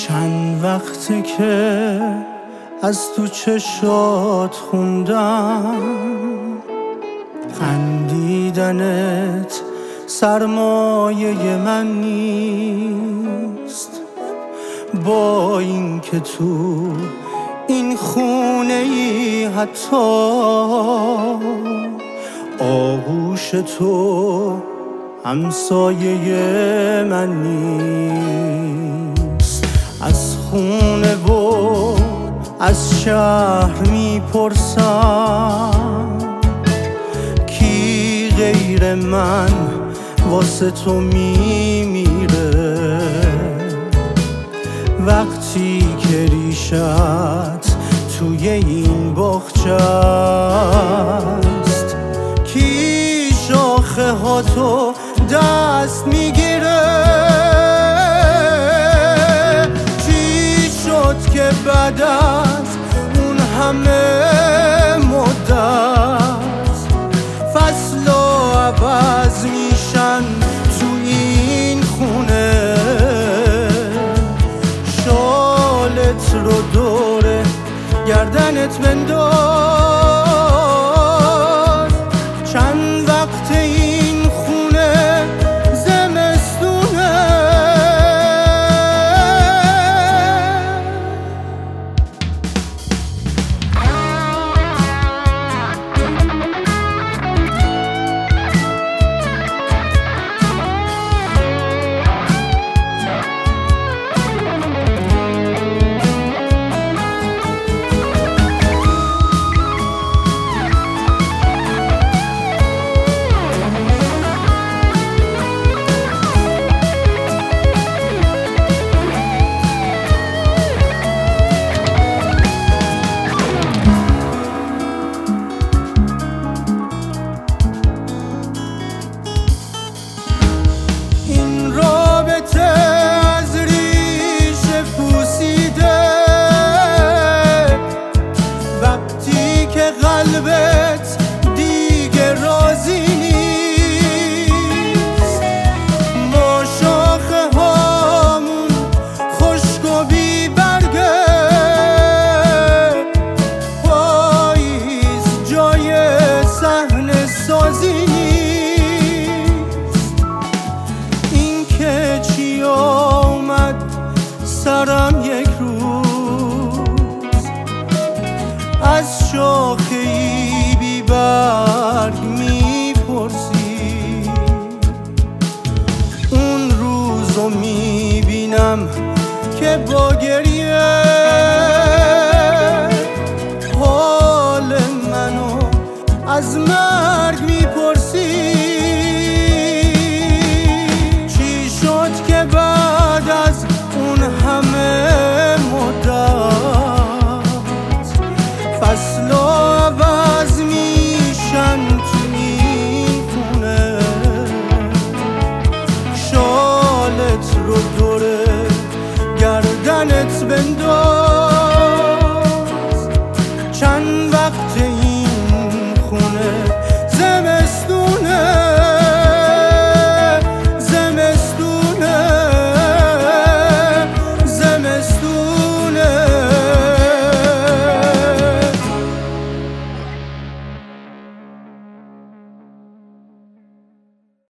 چند وقته که از تو چشات خوندم، خندیدنت سرمایه من نیست. با این که تو این خونه ای حتی آغوش تو همسایه من نیست. از خونه و از شهر میپرسم کی غیر من واسه تو میمیره، وقتی که ریشت توی این باغچه است. کی شاخه ها تو دست میگیره، چی شد که بعد از اون همه مدت فصلا عوض میشن تو این خونه؟ شالت رو دور گردنت بنداز، چند وقت این خونه زمستونه. قلبت دیگه راضی نیست، ما شاخه هامون خشک و بی برگه، پاییز جای صحنه سازی نیست. این که چی آمد سرم یک روز، از شاخه ای بی برگ میپرسی، اون روزو میبینم که با گریه حال منو از مرگ میپرسی. چی شد که بعد از اون همه مدت فصلا عوض میشن تو این خونه؟ شالت رو دور گردنت بنداز،